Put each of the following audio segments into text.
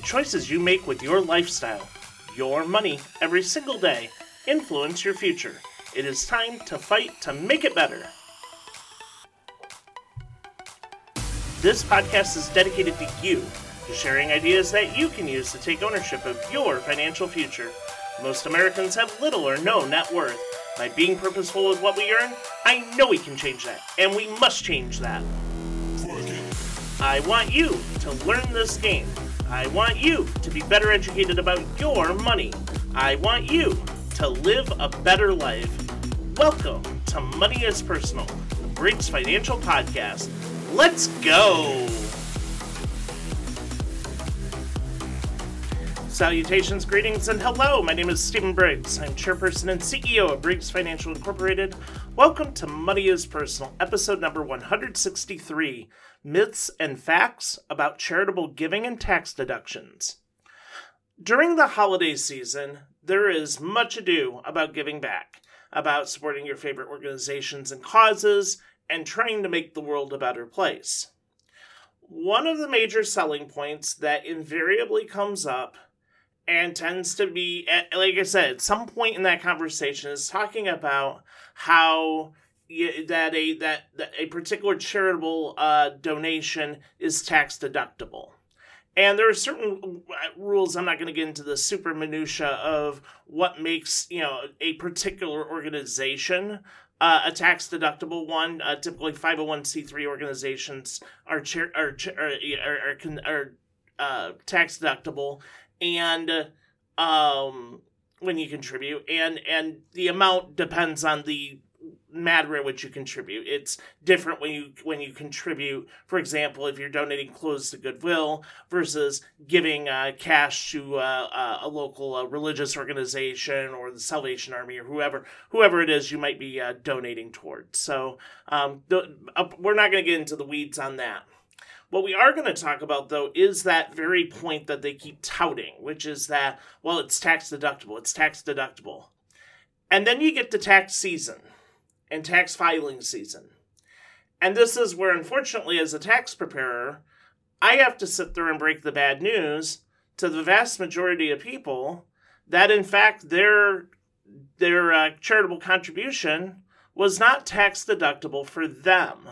choices you make with your lifestyle, your money, every single day influence your future. It is time to fight to make it better. This podcast is dedicated to you, to sharing ideas that you can use to take ownership of your financial future. Most Americans have little or no net worth. By being purposeful with what we earn, I know we can change that, and we must change that. I want you to learn this game. I want you to be better educated about your money. I want you to live a better life. Welcome to Money is Personal, Briggs Financial Podcast. Let's go! Salutations, greetings, and hello. My name is Stephen Briggs. I'm chairperson and CEO of Briggs Financial Incorporated. Welcome to Money is Personal, episode number 163, Myths and Facts about Charitable Giving and Tax Deductions. During the holiday season, there is much ado about giving back, about supporting your favorite organizations and causes, and trying to make the world a better place. One of the major selling points that invariably comes up and tends to be, like I said, at some point in that conversation is talking about how a particular charitable donation is tax deductible. And there are certain rules. I'm not going to get into the super minutia of what makes, a particular organization a tax deductible one. Typically, 501c3 organizations are tax deductible, and when you contribute, and the amount depends on the matter in which you contribute. It's different when you contribute. For example, if you're donating clothes to Goodwill versus giving cash to a local religious organization or the Salvation Army or whoever it is you might be donating towards. So we're not going to get into the weeds on that. What we are going to talk about, though, is that very point that they keep touting, which is that, well, it's tax deductible. And then you get to tax season and tax filing season. And this is where, unfortunately, as a tax preparer, I have to sit there and break the bad news to the vast majority of people that, in fact, their charitable contribution was not tax deductible for them.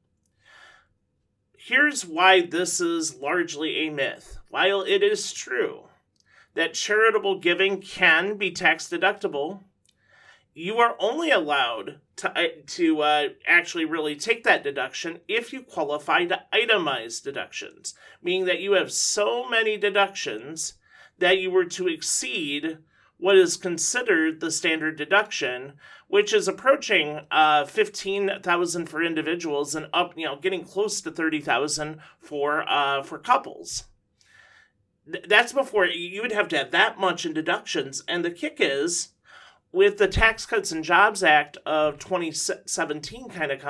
Here's why this is largely a myth. While it is true that charitable giving can be tax deductible, you are only allowed to actually really take that deduction if you qualify to itemized deductions, meaning that you have so many deductions that you were to exceed what is considered the standard deduction, which is approaching $15,000 for individuals and up, getting close to $30,000 for couples. That's before you would have to have that much in deductions. And the kick is, with the Tax Cuts and Jobs Act of 2016,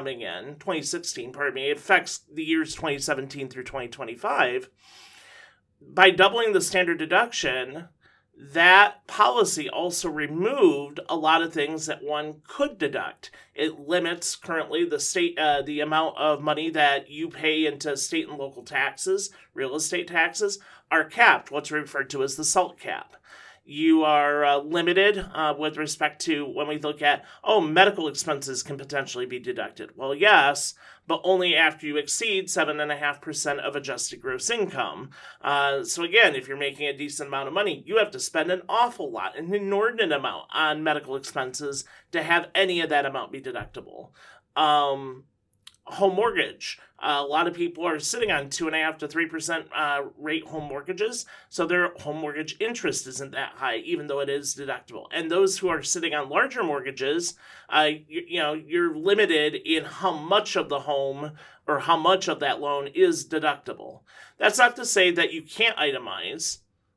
it affects the years 2017 through 2025. By doubling the standard deduction, that policy also removed a lot of things that one could deduct. It limits currently the amount of money that you pay into state and local taxes. Real estate taxes are capped, what's referred to as the SALT cap. You are limited with respect to when we look at, medical expenses can potentially be deducted. Well, yes, but only after you exceed 7.5% of adjusted gross income. So again, if you're making a decent amount of money, you have to spend an awful lot, an inordinate amount on medical expenses to have any of that amount be deductible. Home mortgage. A lot of people are sitting on 2.5% to 3% rate home mortgages, so their home mortgage interest isn't that high, even though it is deductible. And those who are sitting on larger mortgages, you're limited in how much of the home or how much of that loan is deductible. That's not to say that you can't itemize.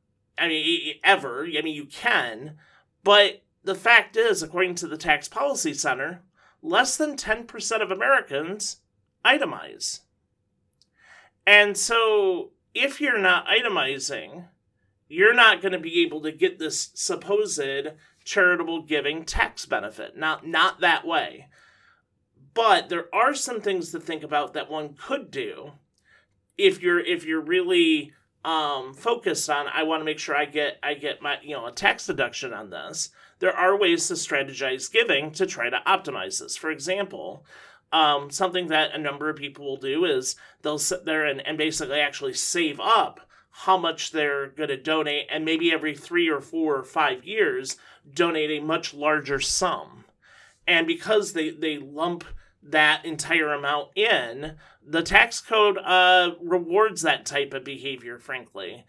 You can, but the fact is, according to the Tax Policy Center, less than 10% of Americans itemize. And so if you're not itemizing, you're not going to be able to get this supposed charitable giving tax benefit. Not that way. But there are some things to think about that one could do if you're really focused on, I want to make sure I get my, a tax deduction on this. There are ways to strategize giving to try to optimize this. For example, something that a number of people will do is they'll sit there and basically actually save up how much they're going to donate, and maybe every 3 or 4 or 5 years donate a much larger sum. And because they lump that entire amount in, the tax code rewards that type of behavior, frankly.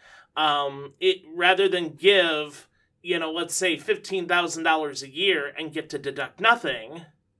It rather than give, let's say $15,000 a year and get to deduct nothing,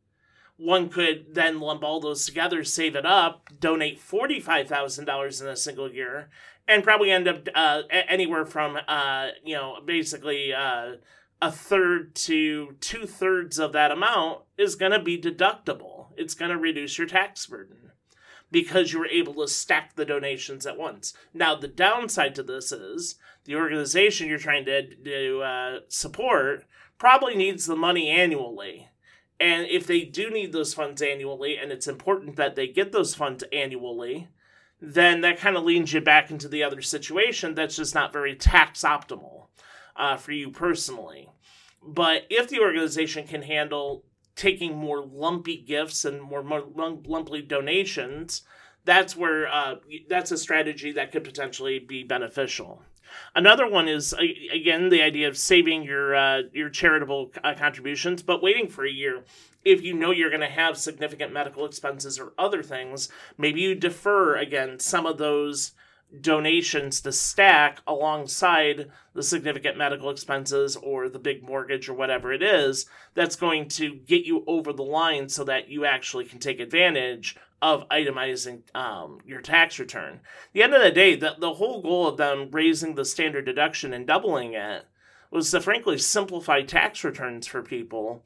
one could then lump all those together, save it up, donate $45,000 in a single year, and probably end up anywhere from, basically a third to 2/3 of that amount is going to be deductible. It's going to reduce your tax burden because you were able to stack the donations at once. Now, the downside to this is the organization you're trying to support probably needs the money annually. And if they do need those funds annually, and it's important that they get those funds annually, then that kind of leans you back into the other situation that's just not very tax optimal for you personally. But if the organization can handle taking more lumpy gifts and more lumpy donations, that's where that's a strategy that could potentially be beneficial. Another one is, again, the idea of saving your charitable contributions, but waiting for a year. If you know you're going to have significant medical expenses or other things, maybe you defer, again, some of those donations to stack alongside the significant medical expenses or the big mortgage or whatever it is that's going to get you over the line so that you actually can take advantage of itemizing your tax return. At the end of the day, the whole goal of them raising the standard deduction and doubling it was to frankly simplify tax returns for people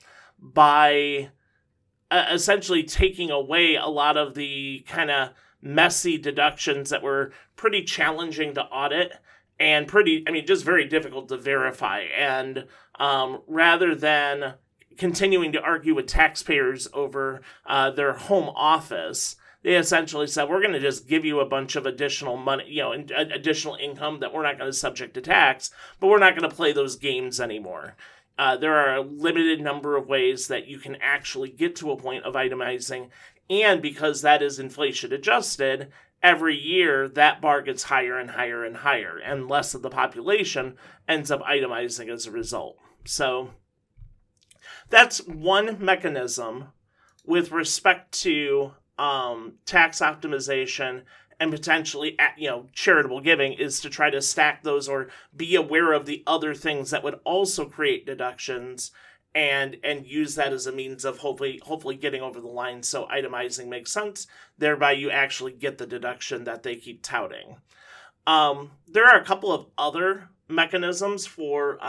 by essentially taking away a lot of the kind of messy deductions that were pretty challenging to audit and just very difficult to verify. And rather than continuing to argue with taxpayers over their home office, they essentially said, we're going to just give you a bunch of additional money, additional income that we're not going to subject to tax, but we're not going to play those games anymore. There are a limited number of ways that you can actually get to a point of itemizing, and because that is inflation adjusted, every year that bar gets higher and higher and higher, and less of the population ends up itemizing as a result. So that's one mechanism with respect to tax optimization and potentially, charitable giving, is to try to stack those or be aware of the other things that would also create deductions and use that as a means of hopefully getting over the line so itemizing makes sense. Thereby, you actually get the deduction that they keep touting. There are a couple of other mechanisms for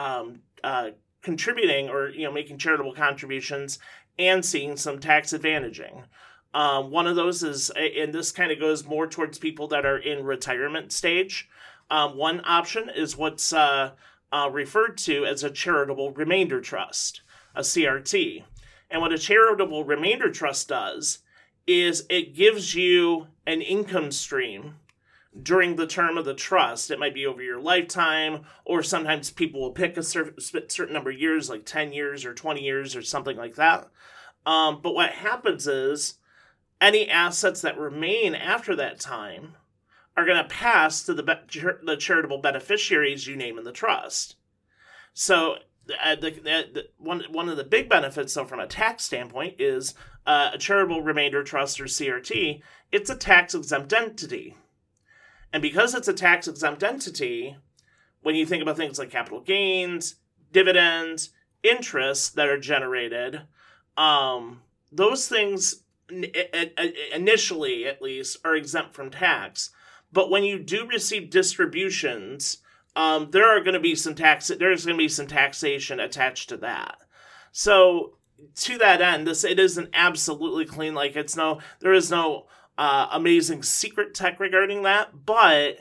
contributing or making charitable contributions and seeing some tax advantaging. One of those is, and this kind of goes more towards people that are in retirement stage. One option is what's referred to as a charitable remainder trust, a CRT. And what a charitable remainder trust does is it gives you an income stream during the term of the trust. It might be over your lifetime, or sometimes people will pick a certain number of years, like 10 years or 20 years or something like that. But what happens is any assets that remain after that time are going to pass to the charitable beneficiaries you name in the trust. So one of the big benefits, though, from a tax standpoint, is a charitable remainder trust, or CRT. It's a tax-exempt entity. And because it's a tax-exempt entity, when you think about things like capital gains, dividends, interest that are generated, those things initially, at least, are exempt from tax. But when you do receive distributions, there's going to be some taxation attached to that. So to that end, it isn't absolutely clean. Like there is no amazing secret tech regarding that. But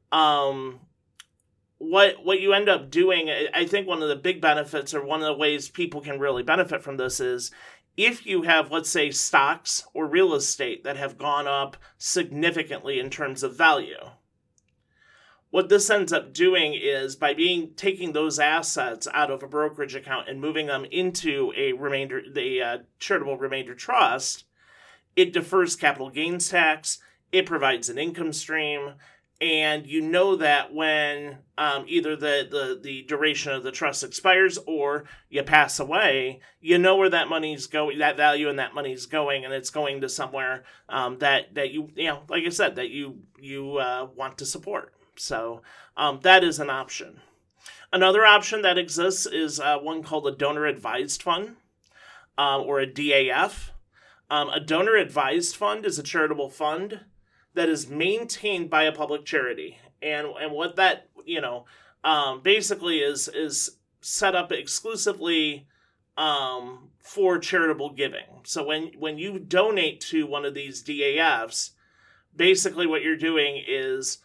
what you end up doing, I think one of the big benefits, or one of the ways people can really benefit from this, is if you have, let's say, stocks or real estate that have gone up significantly in terms of value. what this ends up doing is by taking those assets out of a brokerage account and moving them into the charitable remainder trust, it defers capital gains tax, it provides an income stream, and you know that when either the duration of the trust expires or you pass away, you know where that money's going, that value and that money's going, and it's going to somewhere that you like I said, that you want to support. So that is an option. Another option that exists is one called a donor advised fund, or a DAF. A donor advised fund is a charitable fund that is maintained by a public charity, and what that basically is set up exclusively for charitable giving. So when you donate to one of these DAFs, basically what you're doing is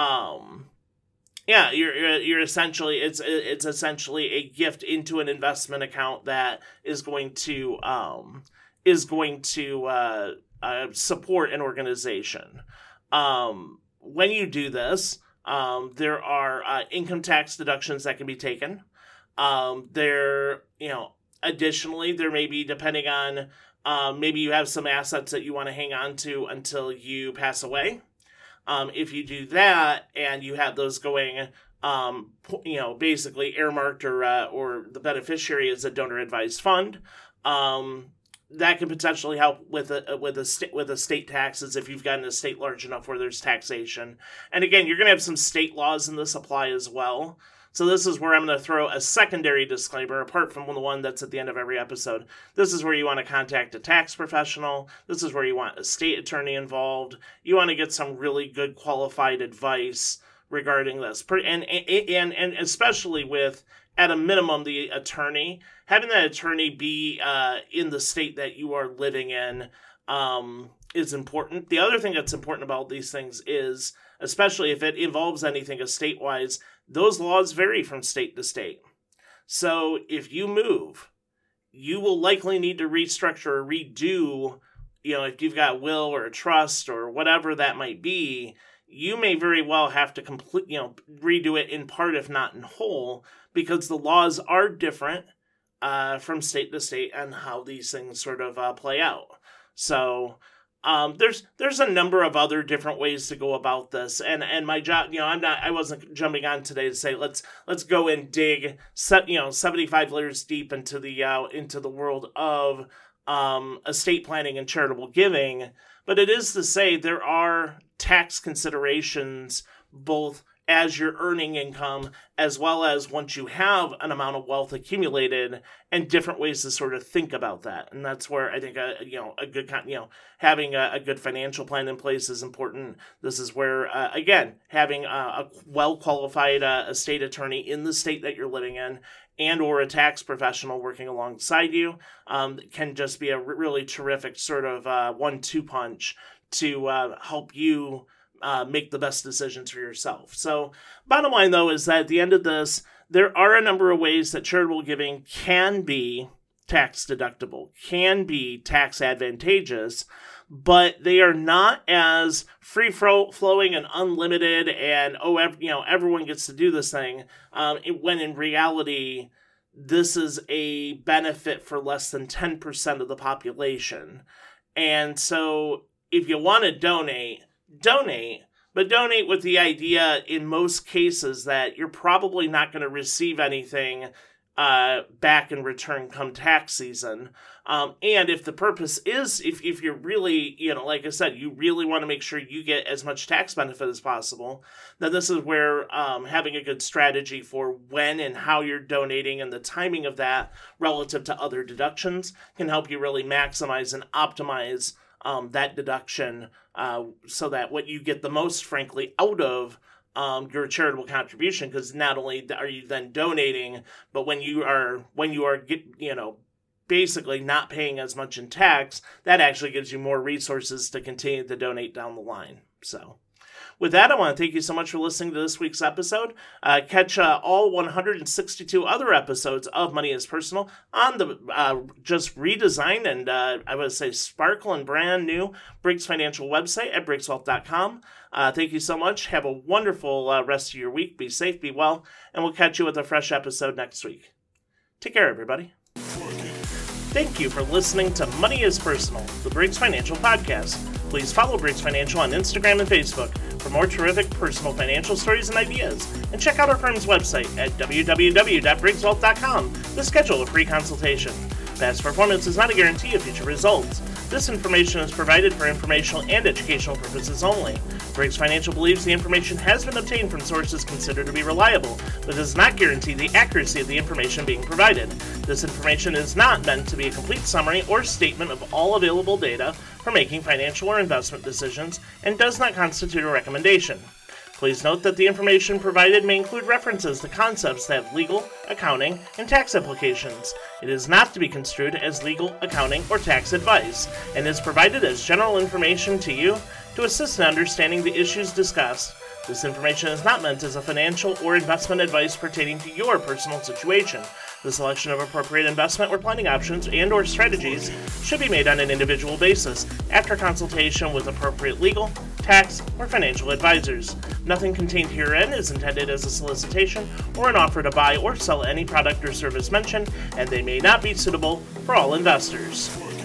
you're essentially it's essentially a gift into an investment account that is going to support an organization. When you do this, there are income tax deductions that can be taken. Additionally, there may be, depending on, maybe you have some assets that you want to hang on to until you pass away. If you do that and you have those going, basically earmarked or the beneficiary is a donor advised fund, that can potentially help with estate taxes if you've got an estate large enough where there's taxation. And again, you're going to have some state laws in this apply as well. So this is where I'm going to throw a secondary disclaimer, apart from the one that's at the end of every episode. This is where you want to contact a tax professional. This is where you want a state attorney involved. You want to get some really good qualified advice regarding this. And especially with, at a minimum, the attorney. Having that attorney be in the state that you are living in is important. The other thing that's important about these things is, especially if it involves anything estate-wise, those laws vary from state to state. So if you move, you will likely need to restructure or redo, if you've got a will or a trust or whatever that might be, you may very well have to redo it in part, if not in whole, because the laws are different from state to state and how these things sort of play out. So there's a number of other different ways to go about this, and my job, I wasn't jumping on today to say let's go and dig 75 layers deep into the world of estate planning and charitable giving, but it is to say there are tax considerations both as you're earning income, as well as once you have an amount of wealth accumulated, and different ways to sort of think about that. And that's where I think having a good financial plan in place is important. This is where again, having a well-qualified estate attorney in the state that you're living in, and or a tax professional working alongside you, can just be a really terrific sort of 1-2 punch to help you make the best decisions for yourself. So bottom line, though, is that at the end of this, there are a number of ways that charitable giving can be tax deductible, can be tax advantageous, but they are not as free-flowing and unlimited and, everyone gets to do this thing, when in reality, this is a benefit for less than 10% of the population. And so if you want to donate, but donate with the idea in most cases that you're probably not going to receive anything back in return come tax season. And if the purpose is, if you're really, like I said, you really want to make sure you get as much tax benefit as possible, then this is where having a good strategy for when and how you're donating and the timing of that relative to other deductions can help you really maximize and optimize that deduction, so that what you get the most, frankly, out of your charitable contribution, because not only are you then donating, but when you are basically not paying as much in tax, that actually gives you more resources to continue to donate down the line. So with that, I want to thank you so much for listening to this week's episode. Catch all 162 other episodes of Money is Personal on the just redesigned and I would say sparkle and brand new Briggs Financial website at briggswealth.com. Thank you so much. Have a wonderful rest of your week. Be safe, be well, and we'll catch you with a fresh episode next week. Take care, everybody. Thank you for listening to Money is Personal, the Briggs Financial Podcast. Please follow Briggs Financial on Instagram and Facebook for more terrific personal financial stories and ideas, and check out our firm's website at www.briggswealth.com to schedule a free consultation. Past performance is not a guarantee of future results. This information is provided for informational and educational purposes only. Briggs Financial believes the information has been obtained from sources considered to be reliable, but does not guarantee the accuracy of the information being provided. This information is not meant to be a complete summary or statement of all available data for making financial or investment decisions, and does not constitute a recommendation. Please note that the information provided may include references to concepts that have legal, accounting, and tax implications. It is not to be construed as legal, accounting, or tax advice, and is provided as general information to you to assist in understanding the issues discussed. This information is not meant as a financial or investment advice pertaining to your personal situation. The selection of appropriate investment or planning options and or strategies should be made on an individual basis after consultation with appropriate legal, tax, or financial advisors. Nothing contained herein is intended as a solicitation or an offer to buy or sell any product or service mentioned, and they may not be suitable for all investors.